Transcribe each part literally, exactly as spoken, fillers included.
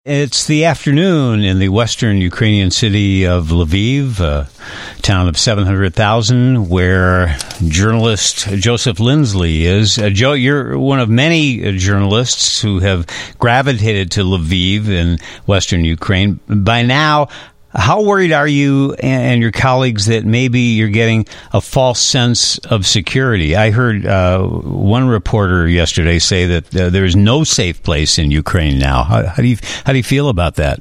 It's the afternoon in the western Ukrainian city of Lviv, a town of seven hundred thousand, where journalist Joseph Lindsley is. Uh, Joe, you're one of many uh, journalists who have gravitated to Lviv in western Ukraine. By now, how worried are you and your colleagues that maybe you're getting a false sense of security? I heard uh, one reporter yesterday say that uh, there's no safe place in Ukraine now. How, how do you how do you feel about that?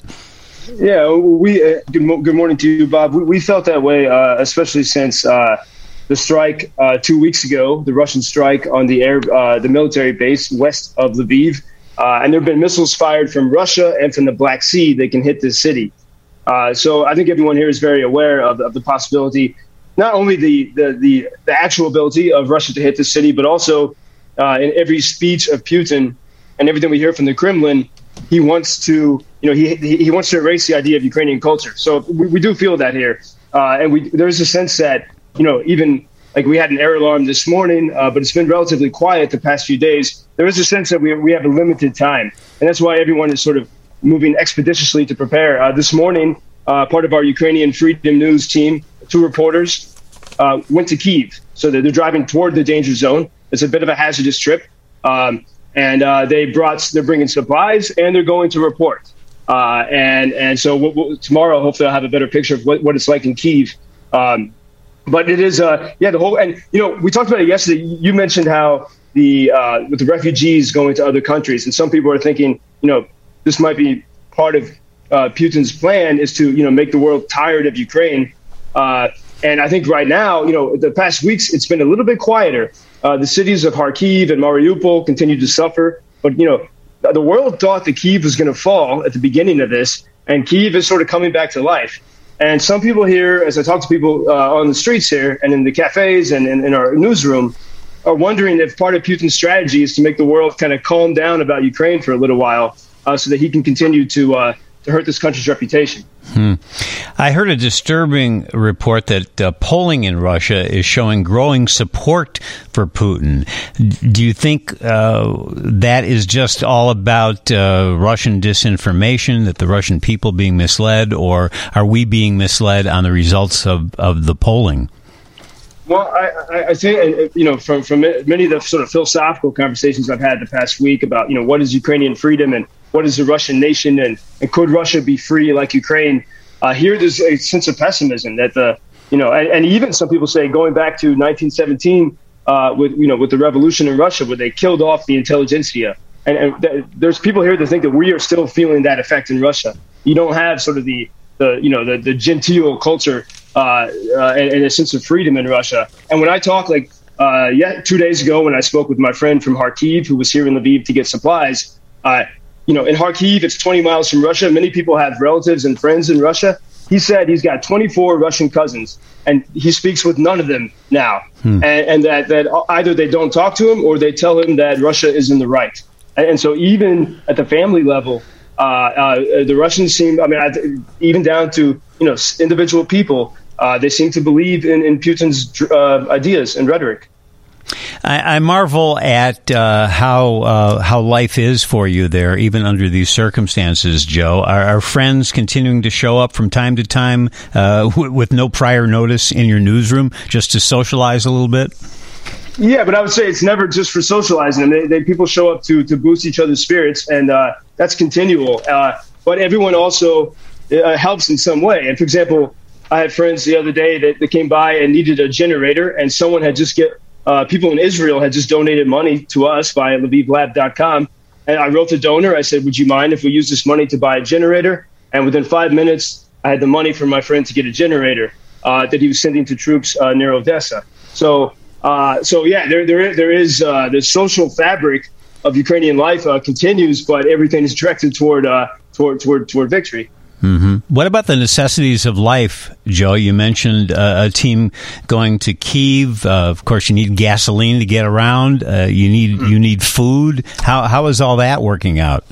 Yeah, we uh, good, mo- good morning to you, Bob. We, we felt that way, uh, especially since uh, the strike uh, two weeks ago, the Russian strike on the air, uh, the military base west of Lviv, uh, and there have been missiles fired from Russia and from the Black Sea that can hit this city. Uh, so I think everyone here is very aware of, of the possibility, not only the, the, the, the actual ability of Russia to hit the city, but also uh, in every speech of Putin and everything we hear from the Kremlin, he wants to, you know, he he wants to erase the idea of Ukrainian culture. So we, we do feel that here, uh, and we there's a sense that, you know, even like we had an air alarm this morning, uh, but it's been relatively quiet the past few days. There is a sense that we we have a limited time, and that's why everyone is sort of moving expeditiously to prepare. Uh, this morning, uh, part of our Ukrainian Freedom News team, two reporters, uh, went to Kyiv. So they're, they're driving toward the danger zone. It's a bit of a hazardous trip. Um, and uh, they brought, they're bringing supplies and they're going to report. Uh, and and so we'll, we'll, tomorrow, hopefully I'll have a better picture of what, what it's like in Kyiv. Um, but it is, uh, yeah, the whole, and, you know, we talked about it yesterday. You mentioned how the, uh, with the refugees going to other countries, and some people are thinking, you know, this might be part of uh, Putin's plan is to, you know, make the world tired of Ukraine. Uh, and I think right now, you know, the past weeks, it's been a little bit quieter. Uh, the cities of Kharkiv and Mariupol continue to suffer. But, you know, the world thought that Kyiv was going to fall at the beginning of this, and Kyiv is sort of coming back to life. And some people here, as I talk to people uh, on the streets here and in the cafes and in our newsroom, are wondering if part of Putin's strategy is to make the world kind of calm down about Ukraine for a little while, Uh, so that he can continue to uh, to hurt this country's reputation. Hmm. I heard a disturbing report that uh, polling in Russia is showing growing support for Putin. Do you think uh, that is just all about uh, Russian disinformation, that the Russian people being misled, or are we being misled on the results of, of the polling? Well, I, I think, you know, from, from many of the sort of philosophical conversations I've had the past week about, you know, what is Ukrainian freedom and what is the Russian nation, and, and could Russia be free like Ukraine? Uh, here, there's a sense of pessimism that the, you know, and, and even some people say going back to nineteen seventeen uh, with, you know, with the revolution in Russia, where they killed off the intelligentsia. And, and th- there's people here that think that we are still feeling that effect in Russia. You don't have sort of the, the you know, the, the genteel culture uh, uh, and, and a sense of freedom in Russia. And when I talk, like, uh, yeah, two days ago when I spoke with my friend from Kharkiv, who was here in Lviv to get supplies, uh, you know, in Kharkiv, it's twenty miles from Russia. Many people have relatives and friends in Russia. He said he's got twenty-four Russian cousins, and he speaks with none of them now. Hmm. And, and that, that either they don't talk to him or they tell him that Russia is in the right. And, and so even at the family level, uh, uh, the Russians seem, I mean, I, even down to, you know, individual people, uh, they seem to believe in, in Putin's uh, ideas and rhetoric. I, I marvel at uh, how uh, how life is for you there, even under these circumstances, Joe. Are, are friends continuing to show up from time to time uh, w- with no prior notice in your newsroom just to socialize a little bit? Yeah, but I would say it's never just for socializing. They, they, people show up to to boost each other's spirits, and uh, that's continual. Uh, but everyone also uh, helps in some way. And for example, I had friends the other day that, that came by and needed a generator, and someone had just get Uh, people in Israel had just donated money to us via Lviv Lab dot com. And I wrote the donor. I said, would you mind if we use this money to buy a generator? And within five minutes, I had the money from my friend to get a generator uh, that he was sending to troops uh, near Odessa. So, uh, so yeah, there, there, there is uh, the social fabric of Ukrainian life uh, continues, but everything is directed toward, uh, toward, toward, toward victory. Mm-hmm. What about the necessities of life, Joe? You mentioned uh, a team going to Kyiv. Uh, of course, you need gasoline to get around. Uh, you need mm-hmm. you need food. How how is all that working out?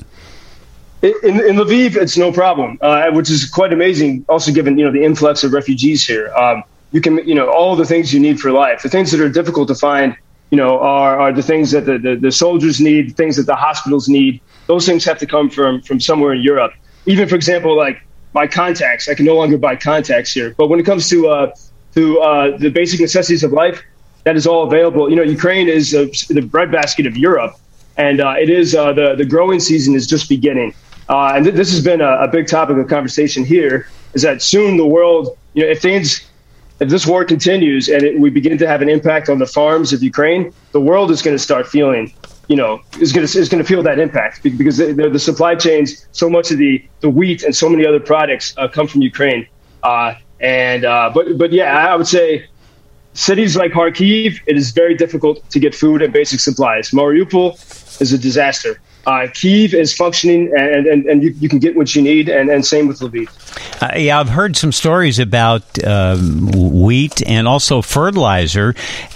In, in Lviv, it's no problem, uh, which is quite amazing. Also, given you know the influx of refugees here, um, you can you know all the things you need for life. The things that are difficult to find you know, are, are the things that the, the, the soldiers need, things that the hospitals need. Those things have to come from, from somewhere in Europe. Even, for example, like my contacts, I can no longer buy contacts here. But when it comes to uh, to uh, the basic necessities of life, that is all available. You know, Ukraine is uh, the breadbasket of Europe, and uh, it is uh, the the growing season is just beginning. Uh, and th- this has been a, a big topic of conversation here. Is that soon the world, you know, if things, if this war continues and it, we begin to have an impact on the farms of Ukraine, the world is going to start feeling, you know, is going to is going to feel that impact because the, the, the supply chains, so much of the, the wheat and so many other products uh, come from Ukraine. Uh, and uh, but but yeah, I would say cities like Kharkiv, it is very difficult to get food and basic supplies. Mariupol is a disaster. Uh, Kyiv is functioning, and, and, and you, you can get what you need, and, and same with Lviv. Uh, yeah, I've heard some stories about um, wheat and also fertilizer,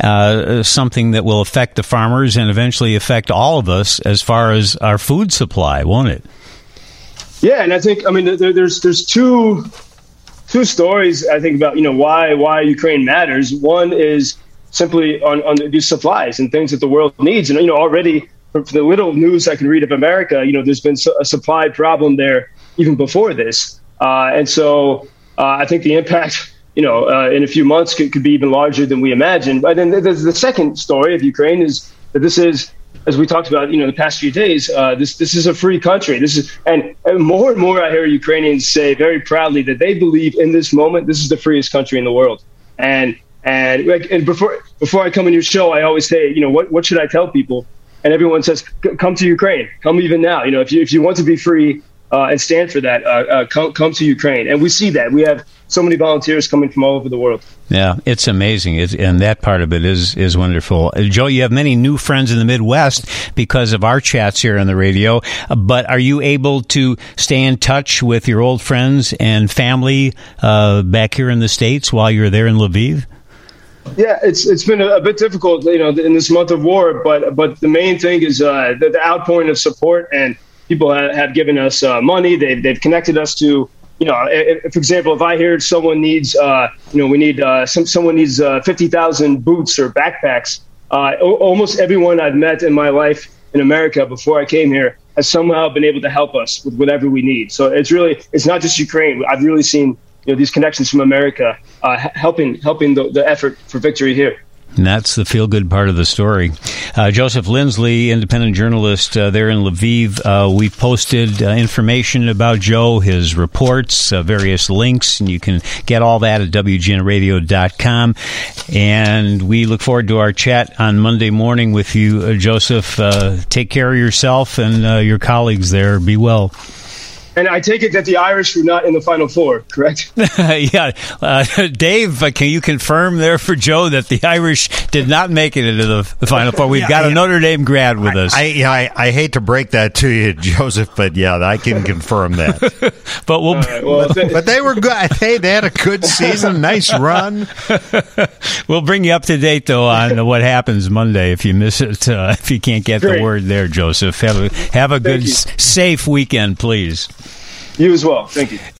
uh, something that will affect the farmers and eventually affect all of us as far as our food supply, won't it? Yeah, and I think, I mean, there, there's there's two two stories, I think, about, you know, why why Ukraine matters. One is simply on, on these supplies and things that the world needs. And, you know, already for the little news I can read of America, you know, there's been a supply problem there even before this. Uh, and so uh, I think the impact, you know, uh, in a few months could, could be even larger than we imagined. But then there's the second story of Ukraine is that this is, as we talked about, you know, the past few days, uh, this this is a free country. This is, and, and more and more I hear Ukrainians say very proudly that they believe in this moment, this is the freest country in the world. And and and before before I come on your show, I always say, you know, what what should I tell people? And everyone says, come to Ukraine. Come even now. You know, if you if you want to be free uh, and stand for that, uh, uh, come come to Ukraine. And we see that. We have so many volunteers coming from all over the world. Yeah, it's amazing. It's, and that part of it is is wonderful. Uh, Joe, you have many new friends in the Midwest because of our chats here on the radio. Uh, but are you able to stay in touch with your old friends and family uh, back here in the States while you're there in Lviv? Yeah, it's it's been a, a bit difficult, you know, in this month of war. But but the main thing is uh, the, the outpouring of support, and people have, have given us uh, money. They've they've connected us to, you know, if, for example, if I hear someone needs, uh, you know, we need uh, some someone needs uh, fifty thousand boots or backpacks. Uh, o- almost everyone I've met in my life in America before I came here has somehow been able to help us with whatever we need. So it's really it's not just Ukraine. I've really seen, you know, these connections from America uh, helping helping the, the effort for victory here. And that's the feel-good part of the story. Uh, Joseph Lindsley, independent journalist uh, there in Lviv. Uh, we posted uh, information about Joe, his reports, uh, various links, and you can get all that at W G N radio dot com. And we look forward to our chat on Monday morning with you, uh, Joseph. Uh, take care of yourself and uh, your colleagues there. Be well. And I take it that the Irish were not in the Final Four, correct? yeah. Uh, Dave, uh, can you confirm there for Joe that the Irish did not make it into the, the Final Four? We've yeah, got I, a Notre Dame grad with I, us. I, I, I hate to break that to you, Joseph, but yeah, I can confirm that. but we'll, right, well, but they were good. Hey, they had a good season, nice run. We'll bring you up to date, though, on what happens Monday if you miss it, uh, if you can't get Great. the word there, Joseph. Have a, have a good, s- safe weekend, please. You as well. Thank you.